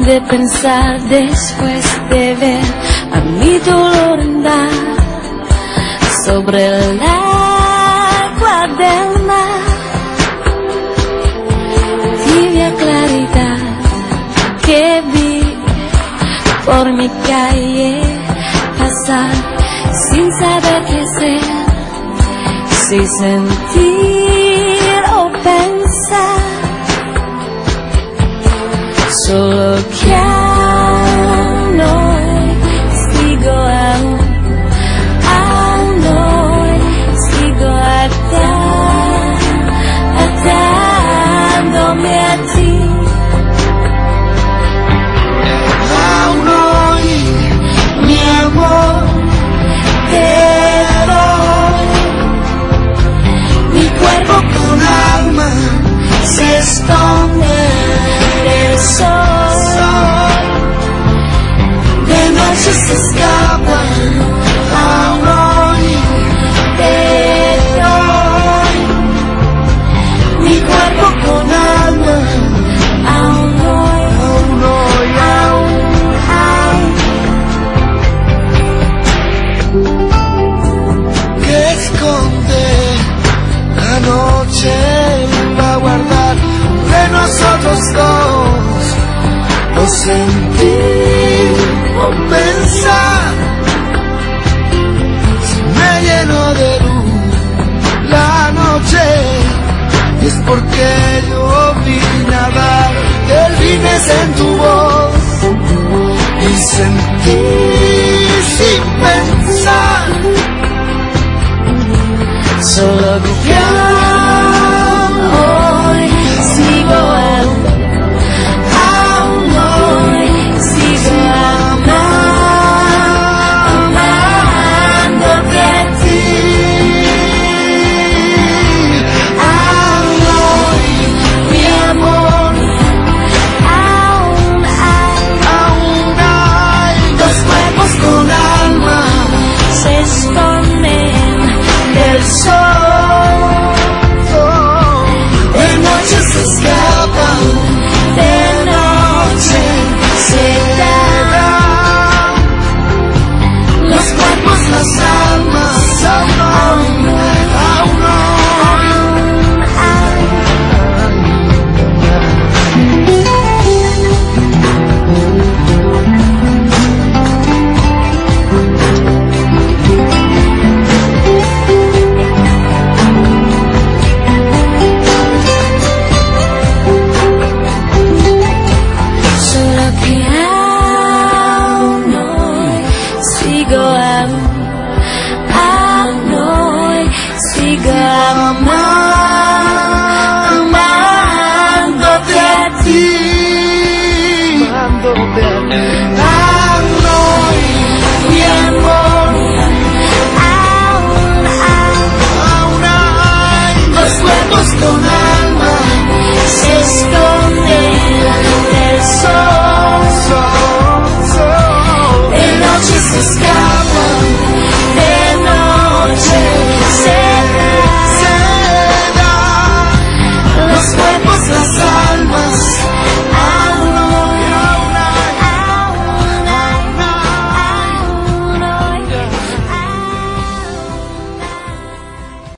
de pensar después de ver a mi dolor andar sobre el agua del mar. Tibia claridad que vi por mi calle pasar sin saber qué hacer, si sentir o pensar. Solo que aún hoy sigo aún hoy sigo atándome a ti. Aún hoy, mi amor, te doy. Mi cuerpo con alma se esconde del sol, de noche se escapa. Aún hoy te doy. Mi cuerpo con alma, Aún hoy, aún hoy, que esconde la noche va a guardar de nosotros dos, no sentir o pensar. Si me lleno de luz la noche, es porque yo vine a dar delfines en tu voz y sentir sin pensar. solo que